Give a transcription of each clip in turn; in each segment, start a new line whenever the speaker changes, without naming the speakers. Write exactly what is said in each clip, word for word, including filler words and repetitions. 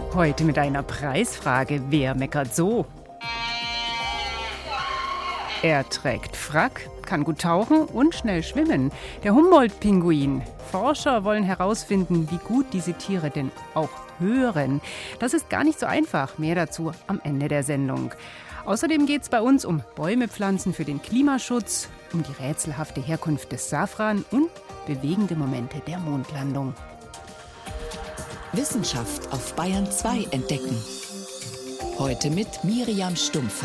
Heute mit einer Preisfrage. Wer meckert so? Er trägt Frack, kann gut tauchen und schnell schwimmen. Der Humboldt-Pinguin. Forscher wollen herausfinden, wie gut diese Tiere denn auch hören. Das ist gar nicht so einfach. Mehr dazu am Ende der Sendung. Außerdem geht es bei uns um Bäume pflanzen für den Klimaschutz, um die rätselhafte Herkunft des Safran und bewegende Momente der Mondlandung.
Wissenschaft auf Bayern zwei entdecken. Heute mit Miriam Stumpfe.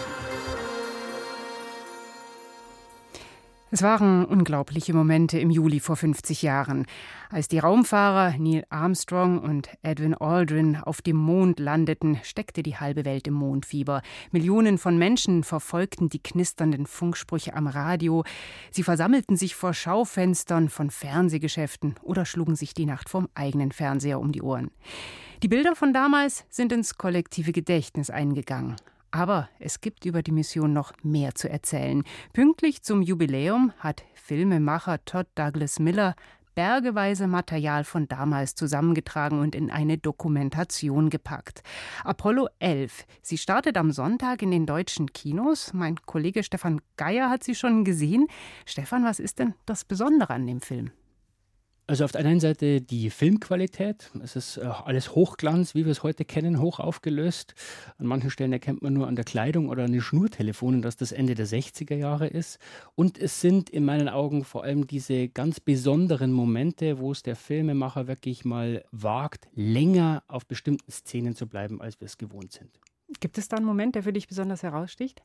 Es waren unglaubliche Momente im Juli vor fünfzig Jahren, als die Raumfahrer Neil Armstrong und Edwin Aldrin auf dem Mond landeten, steckte die halbe Welt im Mondfieber. Millionen von Menschen verfolgten die knisternden Funksprüche am Radio. Sie versammelten sich vor Schaufenstern von Fernsehgeschäften oder schlugen sich die Nacht vorm eigenen Fernseher um die Ohren. Die Bilder von damals sind ins kollektive Gedächtnis eingegangen. Aber es gibt über die Mission noch mehr zu erzählen. Pünktlich zum Jubiläum hat Filmemacher Todd Douglas Miller bergeweise Material von damals zusammengetragen und in eine Dokumentation gepackt. Apollo elf. Sie startet am Sonntag in den deutschen Kinos. Mein Kollege Stefan Geier hat sie schon gesehen. Stefan, was ist denn das Besondere an dem Film?
Also auf der einen Seite die Filmqualität. Es ist alles Hochglanz, wie wir es heute kennen, hoch aufgelöst. An manchen Stellen erkennt man nur an der Kleidung oder an den Schnurtelefonen, dass das Ende der sechziger Jahre ist. Und es sind in meinen Augen vor allem diese ganz besonderen Momente, wo es der Filmemacher wirklich mal wagt, länger auf bestimmten Szenen zu bleiben, als wir es gewohnt sind.
Gibt es da einen Moment, der für dich besonders heraussticht?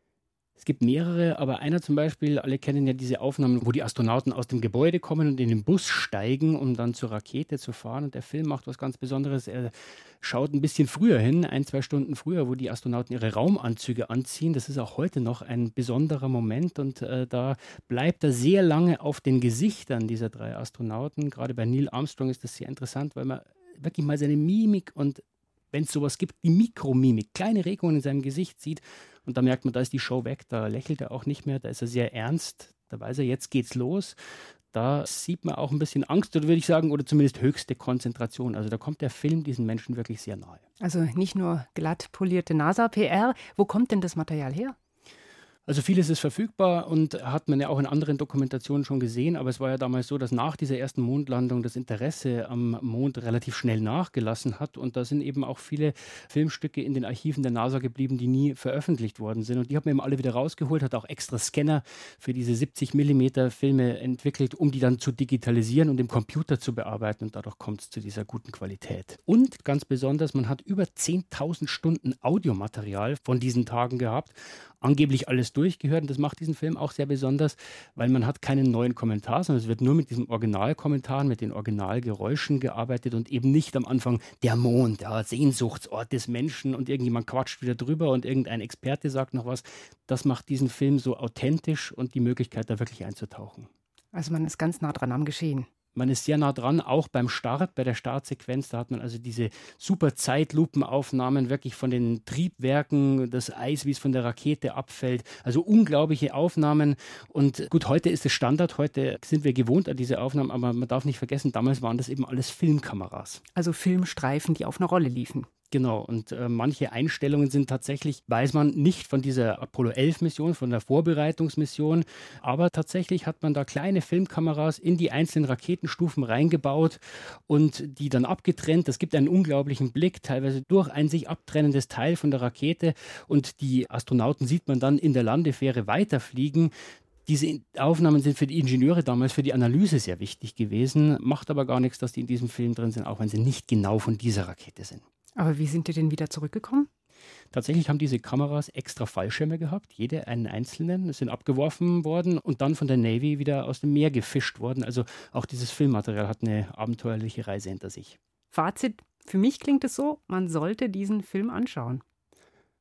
Es gibt mehrere, aber einer zum Beispiel, alle kennen ja diese Aufnahmen, wo die Astronauten aus dem Gebäude kommen und in den Bus steigen, um dann zur Rakete zu fahren. Und der Film macht was ganz Besonderes. Er schaut ein bisschen früher hin, ein, zwei Stunden früher, wo die Astronauten ihre Raumanzüge anziehen. Das ist auch heute noch ein besonderer Moment. Und äh, da bleibt er sehr lange auf den Gesichtern dieser drei Astronauten. Gerade bei Neil Armstrong ist das sehr interessant, weil man wirklich mal seine Mimik und, wenn es sowas gibt, die Mikromimik, kleine Regungen in seinem Gesicht sieht. Und da merkt man, da ist die Show weg, da lächelt er auch nicht mehr, da ist er sehr ernst, da weiß er, jetzt geht's los. Da sieht man auch ein bisschen Angst, oder würde ich sagen, oder zumindest höchste Konzentration. Also da kommt der Film diesen Menschen wirklich sehr nahe.
Also nicht nur glatt polierte NASA-P R. Wo kommt denn das Material her?
Also vieles ist verfügbar und hat man ja auch in anderen Dokumentationen schon gesehen, aber es war ja damals so, dass nach dieser ersten Mondlandung das Interesse am Mond relativ schnell nachgelassen hat und da sind eben auch viele Filmstücke in den Archiven der NASA geblieben, die nie veröffentlicht worden sind und die hat man eben alle wieder rausgeholt, hat auch extra Scanner für diese siebzig Millimeter Filme entwickelt, um die dann zu digitalisieren und im Computer zu bearbeiten und dadurch kommt es zu dieser guten Qualität. Und ganz besonders, man hat über zehntausend Stunden Audiomaterial von diesen Tagen gehabt, angeblich alles durchgehört und das macht diesen Film auch sehr besonders, weil man hat keinen neuen Kommentar, sondern es wird nur mit diesem Originalkommentar, mit den Originalgeräuschen gearbeitet und eben nicht am Anfang der Mond, der Sehnsuchtsort des Menschen und irgendjemand quatscht wieder drüber und irgendein Experte sagt noch was. Das macht diesen Film so authentisch und die Möglichkeit, da wirklich einzutauchen.
Also man ist ganz nah dran am Geschehen.
Man ist sehr nah dran, auch beim Start, bei der Startsequenz. Da hat man also diese super Zeitlupenaufnahmen wirklich von den Triebwerken, das Eis, wie es von der Rakete abfällt. Also unglaubliche Aufnahmen. Und gut, heute ist es Standard, heute sind wir gewohnt an diese Aufnahmen, aber man darf nicht vergessen, damals waren das eben alles Filmkameras.
Also Filmstreifen, die auf einer Rolle liefen.
Genau, und äh, manche Einstellungen sind tatsächlich, weiß man nicht von dieser Apollo elf Mission, von der Vorbereitungsmission, aber tatsächlich hat man da kleine Filmkameras in die einzelnen Raketenstufen reingebaut und die dann abgetrennt. Das gibt einen unglaublichen Blick, teilweise durch ein sich abtrennendes Teil von der Rakete und die Astronauten sieht man dann in der Landefähre weiterfliegen. Diese Aufnahmen sind für die Ingenieure damals, für die Analyse sehr wichtig gewesen, macht aber gar nichts, dass die in diesem Film drin sind, auch wenn sie nicht genau von dieser Rakete sind.
Aber wie sind die denn wieder zurückgekommen?
Tatsächlich haben diese Kameras extra Fallschirme gehabt, jede einen einzelnen, sind abgeworfen worden und dann von der Navy wieder aus dem Meer gefischt worden. Also auch dieses Filmmaterial hat eine abenteuerliche Reise hinter sich.
Fazit, für mich klingt es so, man sollte diesen Film anschauen.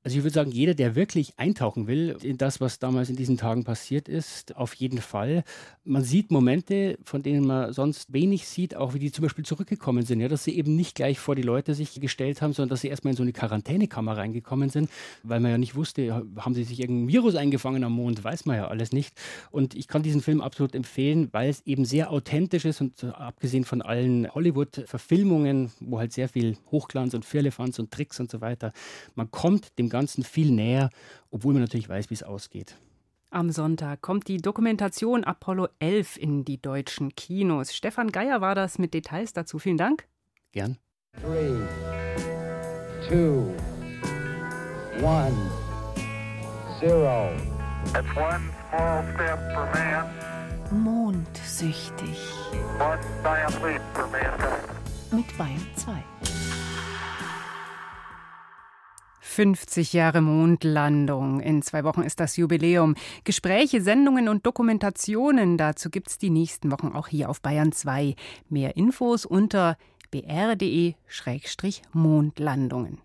Also ich würde sagen, jeder, der wirklich eintauchen will in das, was damals in diesen Tagen passiert ist, auf jeden Fall. Man sieht Momente, von denen man sonst wenig sieht, auch wie die zum Beispiel zurückgekommen sind. Ja, dass sie eben nicht gleich vor die Leute sich gestellt haben, sondern dass sie erstmal in so eine Quarantänekammer reingekommen sind, weil man ja nicht wusste, haben sie sich irgendein Virus eingefangen am Mond, weiß man ja alles nicht. Und ich kann diesen Film absolut empfehlen, weil es eben sehr authentisch ist und abgesehen von allen Hollywood-Verfilmungen, wo halt sehr viel Hochglanz und Firlefanz und Tricks und so weiter, man kommt dem Ganzen viel näher, obwohl man natürlich weiß, wie es ausgeht.
Am Sonntag kommt die Dokumentation Apollo elf in die deutschen Kinos. Stefan Geier war das mit Details dazu. Vielen Dank.
Gern.
Three, two, one, zero.
It's one small step for man,
Mondsüchtig
one giant leap for mankind.
mit Bayern zwei.
fünfzig Jahre Mondlandung. In zwei Wochen ist das Jubiläum. Gespräche, Sendungen und Dokumentationen dazu gibt's die nächsten Wochen auch hier auf Bayern zwei. Mehr Infos unter b r punkt d e Schrägstrich Mondlandungen.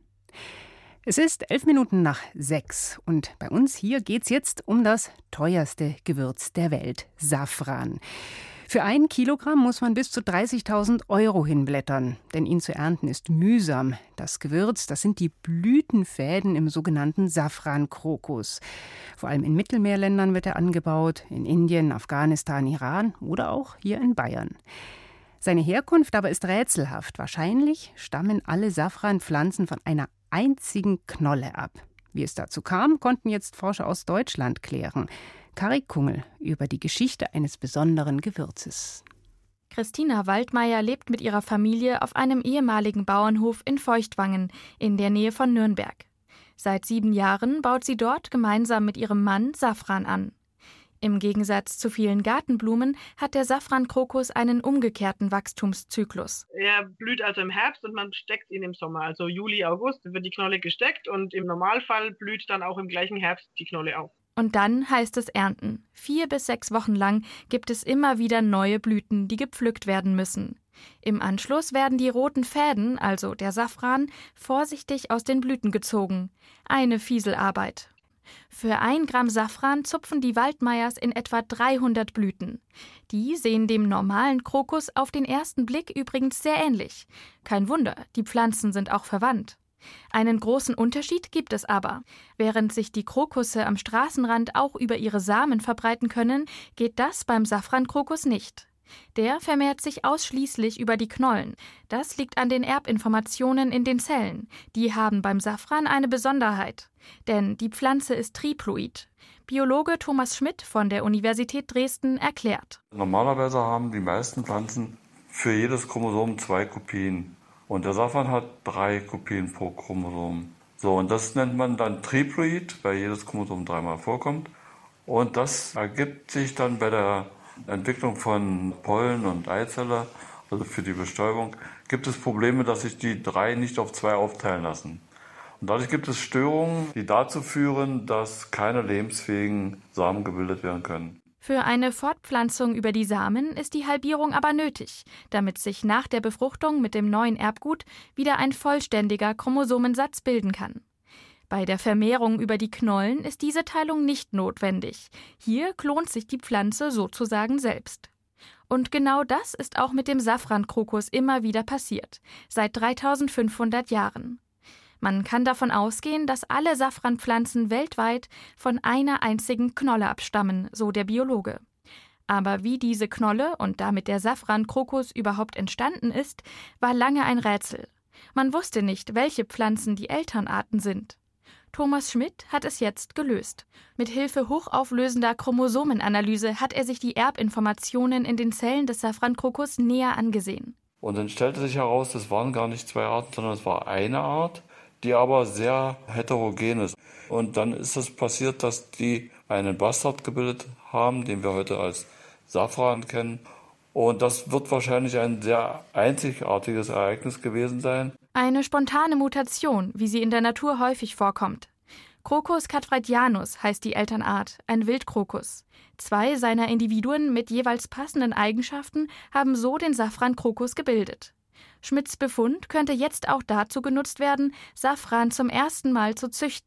Es ist elf Minuten nach sechs und bei uns hier geht's jetzt um das teuerste Gewürz der Welt, Safran. Für ein Kilogramm muss man bis zu dreißigtausend Euro hinblättern, denn ihn zu ernten ist mühsam. Das Gewürz, das sind die Blütenfäden im sogenannten Safrankrokus. Vor allem in Mittelmeerländern wird er angebaut, in Indien, Afghanistan, Iran oder auch hier in Bayern. Seine Herkunft aber ist rätselhaft. Wahrscheinlich stammen alle Safranpflanzen von einer einzigen Knolle ab. Wie es dazu kam, konnten jetzt Forscher aus Deutschland klären. Kari Kungel über die Geschichte eines besonderen Gewürzes.
Christina Waldmeier lebt mit ihrer Familie auf einem ehemaligen Bauernhof in Feuchtwangen in der Nähe von Nürnberg. Seit sieben Jahren baut sie dort gemeinsam mit ihrem Mann Safran an. Im Gegensatz zu vielen Gartenblumen hat der Safrankrokus einen umgekehrten Wachstumszyklus.
Er blüht also im Herbst und man steckt ihn im Sommer. Also Juli, August wird die Knolle gesteckt und im Normalfall blüht dann auch im gleichen Herbst die Knolle auf.
Und dann heißt es ernten. Vier bis sechs Wochen lang gibt es immer wieder neue Blüten, die gepflückt werden müssen. Im Anschluss werden die roten Fäden, also der Safran, vorsichtig aus den Blüten gezogen. Eine Fieselarbeit. Für ein Gramm Safran zupfen die Waldmeiers in etwa dreihundert Blüten. Die sehen dem normalen Krokus auf den ersten Blick übrigens sehr ähnlich. Kein Wunder, die Pflanzen sind auch verwandt. Einen großen Unterschied gibt es aber. Während sich die Krokusse am Straßenrand auch über ihre Samen verbreiten können, geht das beim Safrankrokus nicht. Der vermehrt sich ausschließlich über die Knollen. Das liegt an den Erbinformationen in den Zellen. Die haben beim Safran eine Besonderheit. Denn die Pflanze ist triploid. Biologe Thomas Schmidt von der Universität Dresden erklärt.
Normalerweise haben die meisten Pflanzen für jedes Chromosom zwei Kopien. Und der Safran hat drei Kopien pro Chromosom. So, und das nennt man dann Triploid, weil jedes Chromosom dreimal vorkommt. Und das ergibt sich dann bei der Entwicklung von Pollen und Eizelle, also für die Bestäubung, gibt es Probleme, dass sich die drei nicht auf zwei aufteilen lassen. Und dadurch gibt es Störungen, die dazu führen, dass keine lebensfähigen Samen gebildet werden können.
Für eine Fortpflanzung über die Samen ist die Halbierung aber nötig, damit sich nach der Befruchtung mit dem neuen Erbgut wieder ein vollständiger Chromosomensatz bilden kann. Bei der Vermehrung über die Knollen ist diese Teilung nicht notwendig. Hier klont sich die Pflanze sozusagen selbst. Und genau das ist auch mit dem Safrankrokus immer wieder passiert, seit dreitausendfünfhundert Jahren. Man kann davon ausgehen, dass alle Safranpflanzen weltweit von einer einzigen Knolle abstammen, so der Biologe. Aber wie diese Knolle und damit der Safrankrokus überhaupt entstanden ist, war lange ein Rätsel. Man wusste nicht, welche Pflanzen die Elternarten sind. Thomas Schmidt hat es jetzt gelöst. Mit Hilfe hochauflösender Chromosomenanalyse hat er sich die Erbinformationen in den Zellen des Safrankrokus näher angesehen.
Und dann stellte sich heraus, es waren gar nicht zwei Arten, sondern es war eine Art, die aber sehr heterogen ist. Und dann ist es passiert, dass die einen Bastard gebildet haben, den wir heute als Safran kennen. Und das wird wahrscheinlich ein sehr einzigartiges Ereignis gewesen sein.
Eine spontane Mutation, wie sie in der Natur häufig vorkommt. Crocus catfradianus heißt die Elternart, ein Wildkrokus. Zwei seiner Individuen mit jeweils passenden Eigenschaften haben so den Safrankrokus gebildet. Schmidts Befund könnte jetzt auch dazu genutzt werden, Safran zum ersten Mal zu züchten.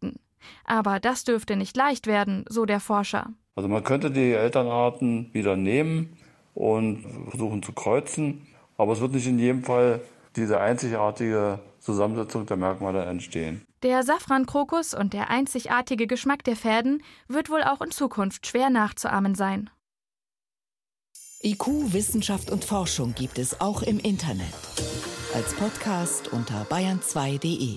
Aber das dürfte nicht leicht werden, so der Forscher.
Also man könnte die Elternarten wieder nehmen und versuchen zu kreuzen, aber es wird nicht in jedem Fall diese einzigartige Zusammensetzung der Merkmale entstehen.
Der Safrankrokus und der einzigartige Geschmack der Pferden wird wohl auch in Zukunft schwer nachzuahmen sein.
I Q, Wissenschaft und Forschung gibt es auch im Internet. Als Podcast unter bayern zwei punkt de.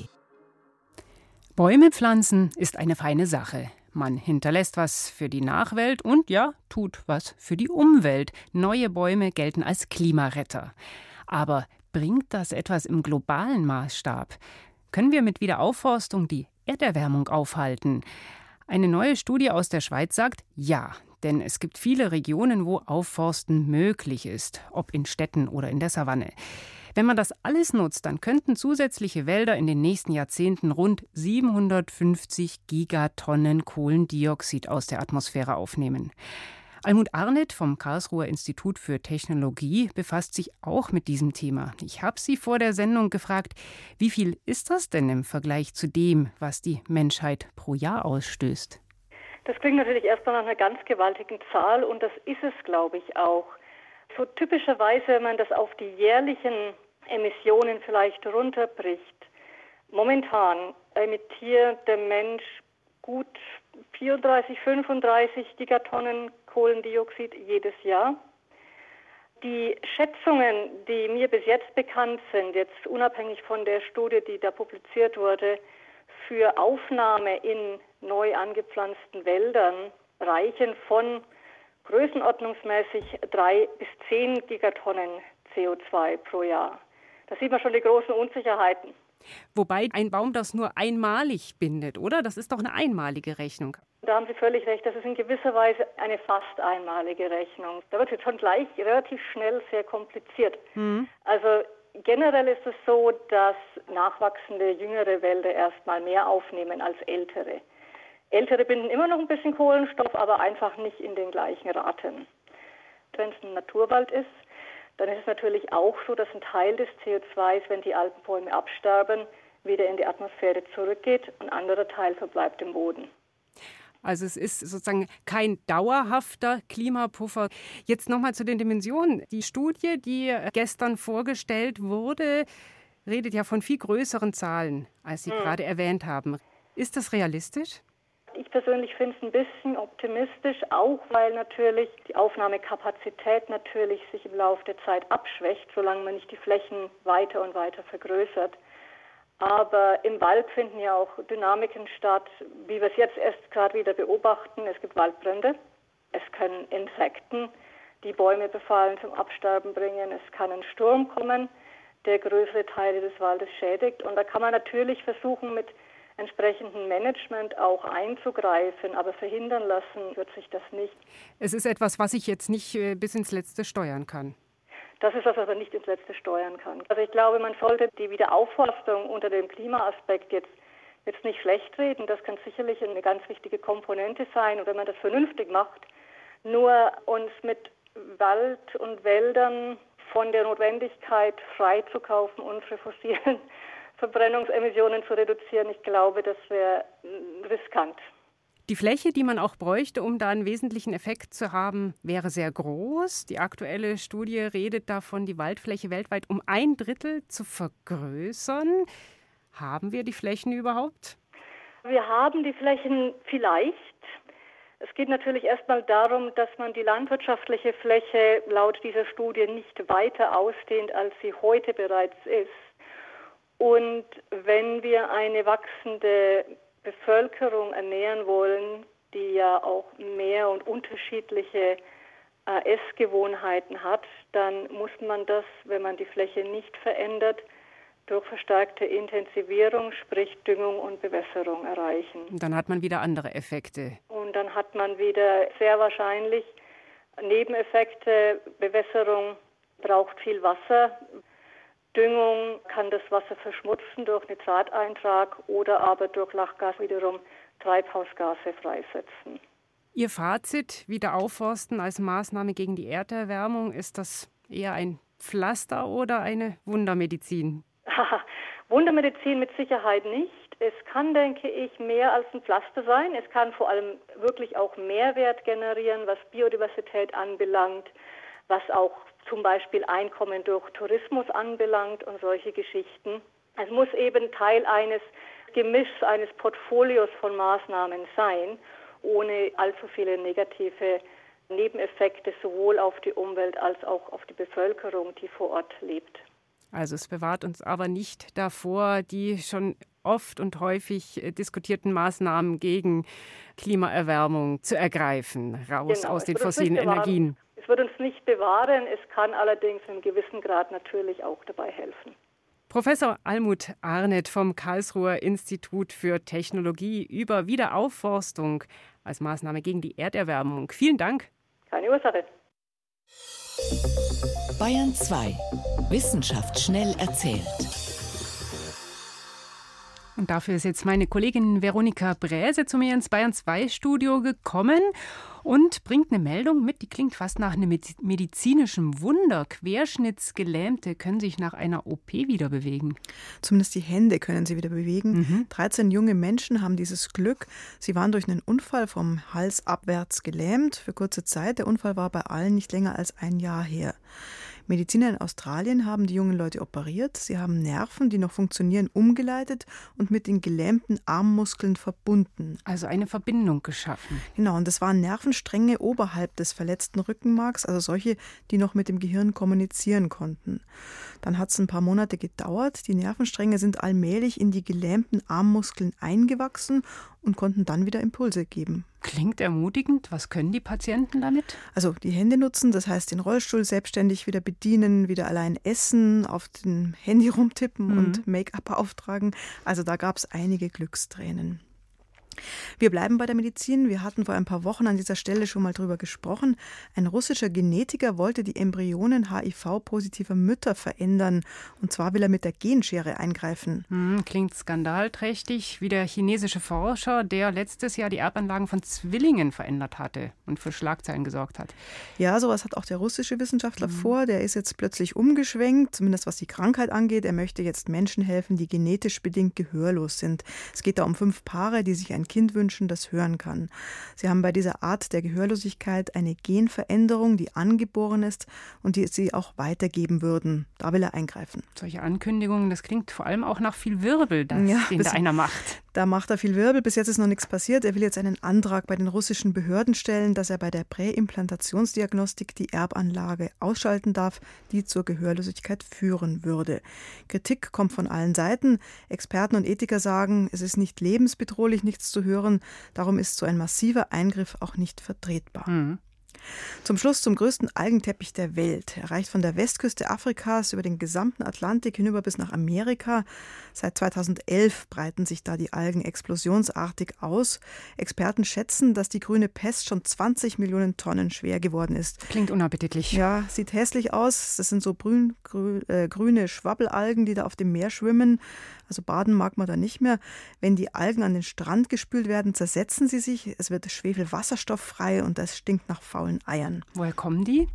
Bäume pflanzen ist eine feine Sache. Man hinterlässt was für die Nachwelt und ja, tut was für die Umwelt. Neue Bäume gelten als Klimaretter. Aber bringt das etwas im globalen Maßstab? Können wir mit Wiederaufforstung die Erderwärmung aufhalten? Eine neue Studie aus der Schweiz sagt ja, denn es gibt viele Regionen, wo Aufforsten möglich ist, ob in Städten oder in der Savanne. Wenn man das alles nutzt, dann könnten zusätzliche Wälder in den nächsten Jahrzehnten rund siebenhundertfünfzig Gigatonnen Kohlendioxid aus der Atmosphäre aufnehmen. Almut Arnett vom Karlsruher Institut für Technologie befasst sich auch mit diesem Thema. Ich habe sie vor der Sendung gefragt, wie viel ist das denn im Vergleich zu dem, was die Menschheit pro Jahr ausstößt?
Das klingt natürlich erstmal nach einer ganz gewaltigen Zahl und das ist es, glaube ich, auch. So typischerweise, wenn man das auf die jährlichen Emissionen vielleicht runterbricht. Momentan emittiert der Mensch gut vierunddreißig, fünfunddreißig Gigatonnen Kohlendioxid jedes Jahr. Die Schätzungen, die mir bis jetzt bekannt sind, jetzt unabhängig von der Studie, die da publiziert wurde, für Aufnahme in neu angepflanzten Wäldern reichen von größenordnungsmäßig drei bis zehn Gigatonnen C O zwei pro Jahr. Da sieht man schon die großen Unsicherheiten.
Wobei ein Baum das nur einmalig bindet, oder? Das ist doch eine einmalige Rechnung.
Da haben Sie völlig recht. Das ist in gewisser Weise eine fast einmalige Rechnung. Da wird es schon gleich relativ schnell sehr kompliziert. Mhm. Also generell ist es so, dass nachwachsende, jüngere Wälder erstmal mehr aufnehmen als ältere. Ältere binden immer noch ein bisschen Kohlenstoff, aber einfach nicht in den gleichen Raten. Wenn es ein Naturwald ist, dann ist es natürlich auch so, dass ein Teil des C O zwei, wenn die alten Bäume absterben, wieder in die Atmosphäre zurückgeht und ein anderer Teil verbleibt im Boden.
Also es ist sozusagen kein dauerhafter Klimapuffer. Jetzt nochmal zu den Dimensionen. Die Studie, die gestern vorgestellt wurde, redet ja von viel größeren Zahlen, als Sie hm. gerade erwähnt haben. Ist das realistisch?
Ich persönlich finde es ein bisschen optimistisch, auch weil natürlich die Aufnahmekapazität natürlich sich im Laufe der Zeit abschwächt, solange man nicht die Flächen weiter und weiter vergrößert. Aber im Wald finden ja auch Dynamiken statt, wie wir es jetzt erst gerade wieder beobachten. Es gibt Waldbrände, es können Insekten, die Bäume befallen, zum Absterben bringen. Es kann ein Sturm kommen, der größere Teile des Waldes schädigt. Und da kann man natürlich versuchen, mit entsprechendem Management auch einzugreifen, aber verhindern lassen wird sich das nicht.
Es ist etwas, was ich jetzt nicht äh, bis ins Letzte steuern kann.
Das ist was, was man nicht ins Letzte steuern kann. Also ich glaube, man sollte die Wiederaufforstung unter dem Klimaaspekt jetzt, jetzt nicht schlecht reden. Das kann sicherlich eine ganz wichtige Komponente sein. Und wenn man das vernünftig macht, nur uns mit Wald und Wäldern von der Notwendigkeit freizukaufen, unsere fossilen Verbrennungsemissionen zu reduzieren, ich glaube, das wäre riskant.
Die Fläche, die man auch bräuchte, um da einen wesentlichen Effekt zu haben, wäre sehr groß. Die aktuelle Studie redet davon, die Waldfläche weltweit um ein Drittel zu vergrößern. Haben wir die Flächen überhaupt?
Wir haben die Flächen vielleicht. Es geht natürlich erstmal darum, dass man die landwirtschaftliche Fläche laut dieser Studie nicht weiter ausdehnt, als sie heute bereits ist. Und wenn wir eine wachsende Bevölkerung ernähren wollen, die ja auch mehr und unterschiedliche äh, Essgewohnheiten hat, dann muss man das, wenn man die Fläche nicht verändert, durch verstärkte Intensivierung, sprich Düngung und Bewässerung erreichen.
Und dann hat man wieder andere Effekte.
Und dann hat man wieder sehr wahrscheinlich Nebeneffekte. Bewässerung braucht viel Wasser. Düngung kann das Wasser verschmutzen durch Nitrateintrag oder aber durch Lachgas wiederum Treibhausgase freisetzen.
Ihr Fazit, Wiederaufforsten als Maßnahme gegen die Erderwärmung, ist das eher ein Pflaster oder eine Wundermedizin?
Wundermedizin mit Sicherheit nicht. Es kann, denke ich, mehr als ein Pflaster sein. Es kann vor allem wirklich auch Mehrwert generieren, was Biodiversität anbelangt, was auch zum Beispiel Einkommen durch Tourismus anbelangt und solche Geschichten. Es muss eben Teil eines Gemischs, eines Portfolios von Maßnahmen sein, ohne allzu viele negative Nebeneffekte sowohl auf die Umwelt als auch auf die Bevölkerung, die vor Ort lebt.
Also es bewahrt uns aber nicht davor, die schon oft und häufig diskutierten Maßnahmen gegen Klimaerwärmung zu ergreifen, raus
Genau,
aus den fossilen
bewahren,
Energien.
Es wird uns nicht bewahren, es kann allerdings in einem gewissen Grad natürlich auch dabei helfen.
Professor Almut Arnett vom Karlsruher Institut für Technologie über Wiederaufforstung als Maßnahme gegen die Erderwärmung. Vielen Dank.
Keine Ursache.
Bayern zwei. Wissenschaft schnell erzählt.
Und dafür ist jetzt meine Kollegin Veronika Bräse zu mir ins Bayern zwei Studio gekommen und bringt eine Meldung mit, die klingt fast nach einem medizinischen Wunder. Querschnittsgelähmte können sich nach einer O P wieder bewegen.
Zumindest die Hände können sie wieder bewegen. Mhm. dreizehn junge Menschen haben dieses Glück. Sie waren durch einen Unfall vom Hals abwärts gelähmt für kurze Zeit. Der Unfall war bei allen nicht länger als ein Jahr her. Mediziner in Australien haben die jungen Leute operiert. Sie haben Nerven, die noch funktionieren, umgeleitet und mit den gelähmten Armmuskeln verbunden.
Also eine Verbindung geschaffen.
Genau, und das waren Nervenstränge oberhalb des verletzten Rückenmarks, also solche, die noch mit dem Gehirn kommunizieren konnten. Dann hat es ein paar Monate gedauert. Die Nervenstränge sind allmählich in die gelähmten Armmuskeln eingewachsen und konnten dann wieder Impulse geben.
Klingt ermutigend. Was können die Patienten damit?
Also die Hände nutzen, das heißt den Rollstuhl selbstständig wieder bedienen, wieder allein essen, auf dem Handy rumtippen mhm. und Make-up auftragen. Also da gab es einige Glückstränen. Wir bleiben bei der Medizin. Wir hatten vor ein paar Wochen an dieser Stelle schon mal drüber gesprochen. Ein russischer Genetiker wollte die Embryonen H I V-positiver Mütter verändern. Und zwar will er mit der Genschere eingreifen.
Hm, klingt skandalträchtig, wie der chinesische Forscher, der letztes Jahr die Erbanlagen von Zwillingen verändert hatte und für Schlagzeilen gesorgt hat.
Ja, sowas hat auch der russische Wissenschaftler mhm. vor. Der ist jetzt plötzlich umgeschwenkt, zumindest was die Krankheit angeht. Er möchte jetzt Menschen helfen, die genetisch bedingt gehörlos sind. Es geht da um fünf Paare, die sich ein Kind wünschen, das hören kann. Sie haben bei dieser Art der Gehörlosigkeit eine Genveränderung, die angeboren ist und die sie auch weitergeben würden. Da will er eingreifen.
Solche Ankündigungen, das klingt vor allem auch nach viel Wirbel, das,
ja,
den da einer macht.
Da macht er viel Wirbel. Bis jetzt ist noch nichts passiert. Er will jetzt einen Antrag bei den russischen Behörden stellen, dass er bei der Präimplantationsdiagnostik die Erbanlage ausschalten darf, die zur Gehörlosigkeit führen würde. Kritik kommt von allen Seiten. Experten und Ethiker sagen, es ist nicht lebensbedrohlich, nichts zu hören. Darum ist so ein massiver Eingriff auch nicht vertretbar. Mhm. Zum Schluss zum größten Algenteppich der Welt. Er reicht von der Westküste Afrikas über den gesamten Atlantik hinüber bis nach Amerika. Seit zweitausendelf breiten sich da die Algen explosionsartig aus. Experten schätzen, dass die grüne Pest schon zwanzig Millionen Tonnen schwer geworden ist.
Klingt unappetitlich.
Ja, sieht hässlich aus. Das sind so grün, grün, äh, grüne Schwabbelalgen, die da auf dem Meer schwimmen. Also baden mag man da nicht mehr. Wenn die Algen an den Strand gespült werden, zersetzen sie sich. Es wird Schwefelwasserstoff frei und das stinkt nach faulen Eiern.
Woher kommen die?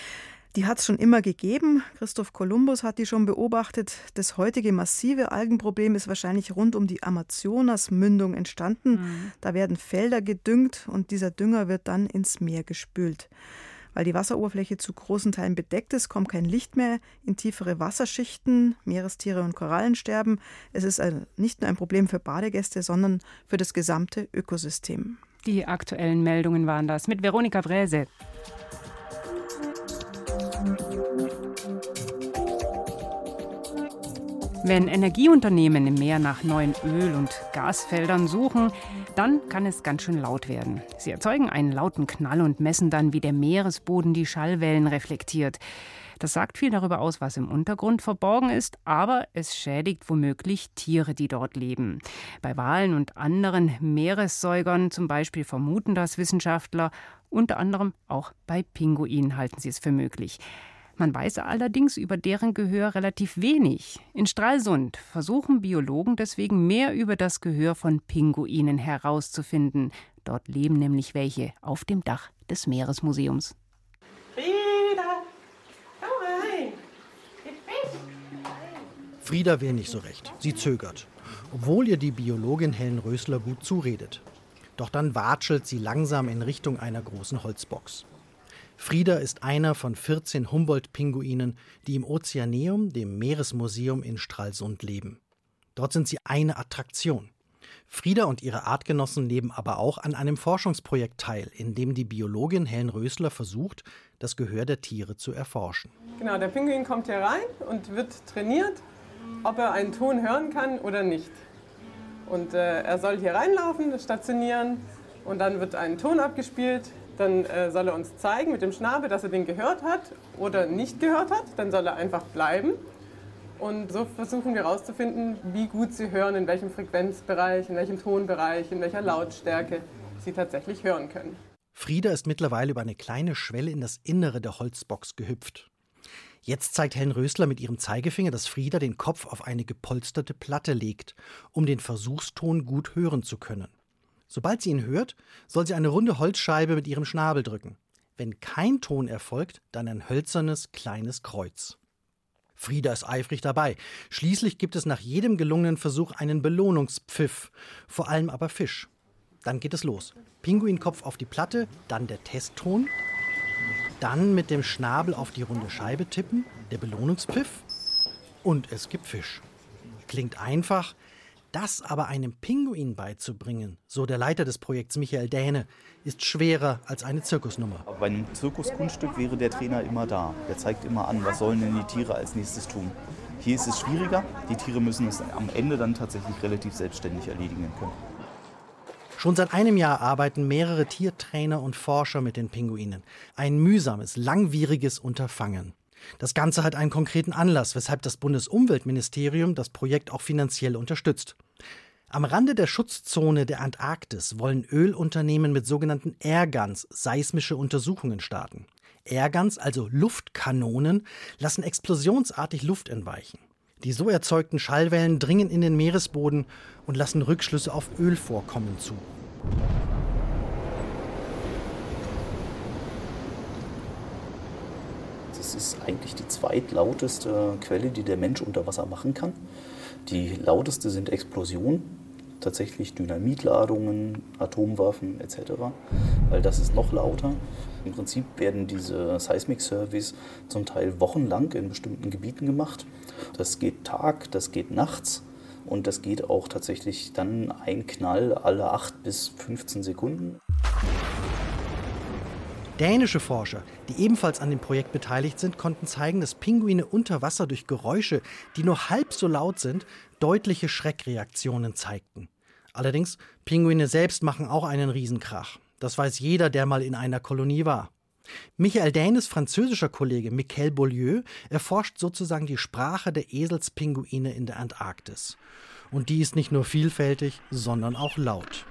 Die hat es schon immer gegeben. Christoph Kolumbus hat die schon beobachtet. Das heutige massive Algenproblem ist wahrscheinlich rund um die Amazonasmündung entstanden. Mhm. Da werden Felder gedüngt und dieser Dünger wird dann ins Meer gespült. Weil die Wasseroberfläche zu großen Teilen bedeckt ist, kommt kein Licht mehr in tiefere Wasserschichten. Meerestiere und Korallen sterben. Es ist ein, nicht nur ein Problem für Badegäste, sondern für das gesamte Ökosystem.
Die aktuellen Meldungen waren das mit Veronika Bräse. Wenn Energieunternehmen im Meer nach neuen Öl- und Gasfeldern suchen, dann kann es ganz schön laut werden. Sie erzeugen einen lauten Knall und messen dann, wie der Meeresboden die Schallwellen reflektiert. Das sagt viel darüber aus, was im Untergrund verborgen ist, aber es schädigt womöglich Tiere, die dort leben. Bei Walen und anderen Meeressäugern zum Beispiel vermuten das Wissenschaftler, unter anderem auch bei Pinguinen halten sie es für möglich. Man weiß allerdings über deren Gehör relativ wenig. In Stralsund versuchen Biologen deswegen mehr über das Gehör von Pinguinen herauszufinden. Dort leben nämlich welche auf dem Dach des Meeresmuseums.
Frieda will nicht so recht. Sie zögert, obwohl ihr die Biologin Helen Rösler gut zuredet. Doch dann watschelt sie langsam in Richtung einer großen Holzbox. Frieda ist einer von vierzehn Humboldt-Pinguinen, die im Ozeaneum, dem Meeresmuseum in Stralsund, leben. Dort sind sie eine Attraktion. Frieda und ihre Artgenossen nehmen aber auch an einem Forschungsprojekt teil, in dem die Biologin Helen Rösler versucht, das Gehör der Tiere zu erforschen.
Genau, der Pinguin kommt hier rein und wird trainiert, ob er einen Ton hören kann oder nicht. Und äh, er soll hier reinlaufen, stationieren und dann wird ein Ton abgespielt. Dann äh, soll er uns zeigen mit dem Schnabel, dass er den gehört hat oder nicht gehört hat. Dann soll er einfach bleiben. Und so versuchen wir herauszufinden, wie gut sie hören, in welchem Frequenzbereich, in welchem Tonbereich, in welcher Lautstärke sie tatsächlich hören können.
Frieda ist mittlerweile über eine kleine Schwelle in das Innere der Holzbox gehüpft. Jetzt zeigt Helen Rösler mit ihrem Zeigefinger, dass Frieda den Kopf auf eine gepolsterte Platte legt, um den Versuchston gut hören zu können. Sobald sie ihn hört, soll sie eine runde Holzscheibe mit ihrem Schnabel drücken. Wenn kein Ton erfolgt, dann ein hölzernes, kleines Kreuz. Frieda ist eifrig dabei. Schließlich gibt es nach jedem gelungenen Versuch einen Belohnungspfiff, vor allem aber Fisch. Dann geht es los. Pinguinkopf auf die Platte, dann der Testton, dann mit dem Schnabel auf die runde Scheibe tippen, der Belohnungspfiff und es gibt Fisch. Klingt einfach, das aber einem Pinguin beizubringen, so der Leiter des Projekts Michael Dähne, ist schwerer als eine Zirkusnummer.
Bei einem Zirkuskunststück wäre der Trainer immer da. Der zeigt immer an, was sollen denn die Tiere als nächstes tun. Hier ist es schwieriger. Die Tiere müssen es am Ende dann tatsächlich relativ selbstständig erledigen können.
Schon seit einem Jahr arbeiten mehrere Tiertrainer und Forscher mit den Pinguinen. Ein mühsames, langwieriges Unterfangen. Das Ganze hat einen konkreten Anlass, weshalb das Bundesumweltministerium das Projekt auch finanziell unterstützt. Am Rande der Schutzzone der Antarktis wollen Ölunternehmen mit sogenannten Airguns seismische Untersuchungen starten. Airguns, also Luftkanonen, lassen explosionsartig Luft entweichen. Die so erzeugten Schallwellen dringen in den Meeresboden und lassen Rückschlüsse auf Ölvorkommen zu.
Das ist eigentlich die zweitlauteste Quelle, die der Mensch unter Wasser machen kann. Die lauteste sind Explosionen, tatsächlich Dynamitladungen, Atomwaffen et cetera, weil das ist noch lauter. Im Prinzip werden diese Seismic Surveys zum Teil wochenlang in bestimmten Gebieten gemacht. Das geht Tag, das geht nachts und das geht auch tatsächlich dann ein Knall alle acht bis fünfzehn Sekunden.
Dänische Forscher, die ebenfalls an dem Projekt beteiligt sind, konnten zeigen, dass Pinguine unter Wasser durch Geräusche, die nur halb so laut sind, deutliche Schreckreaktionen zeigten. Allerdings, Pinguine selbst machen auch einen Riesenkrach. Das weiß jeder, der mal in einer Kolonie war. Michael Dähnes französischer Kollege Michael Beaulieu erforscht sozusagen die Sprache der Eselspinguine in der Antarktis. Und die ist nicht nur vielfältig, sondern auch laut.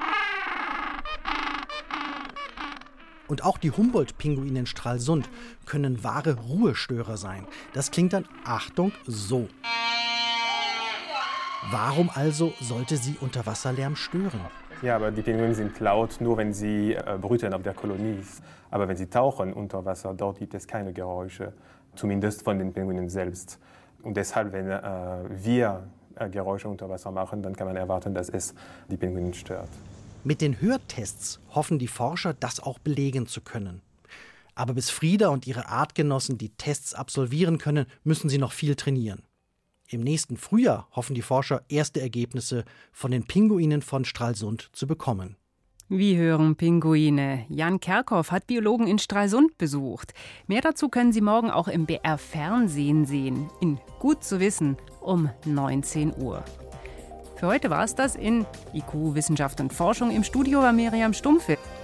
Und auch die Humboldt-Pinguine in Stralsund können wahre Ruhestörer sein. Das klingt dann, Achtung, so. Warum also sollte sie Unterwasserlärm stören?
Ja, aber die Pinguine sind laut, nur wenn sie äh, brüten auf der Kolonie. Aber wenn sie tauchen unter Wasser, dort gibt es keine Geräusche, zumindest von den Pinguinen selbst. Und deshalb, wenn äh, wir äh, Geräusche unter Wasser machen, dann kann man erwarten, dass es die Pinguine stört.
Mit den Hörtests hoffen die Forscher, das auch belegen zu können. Aber bis Frieda und ihre Artgenossen die Tests absolvieren können, müssen sie noch viel trainieren. Im nächsten Frühjahr hoffen die Forscher, erste Ergebnisse von den Pinguinen von Stralsund zu bekommen.
Wie hören Pinguine? Jan Kerkhoff hat Biologen in Stralsund besucht. Mehr dazu können Sie morgen auch im B R Fernsehen sehen. In Gut zu wissen um neunzehn Uhr. Für heute war es das in I Q Wissenschaft und Forschung. Im Studio war Miriam Stumpfe.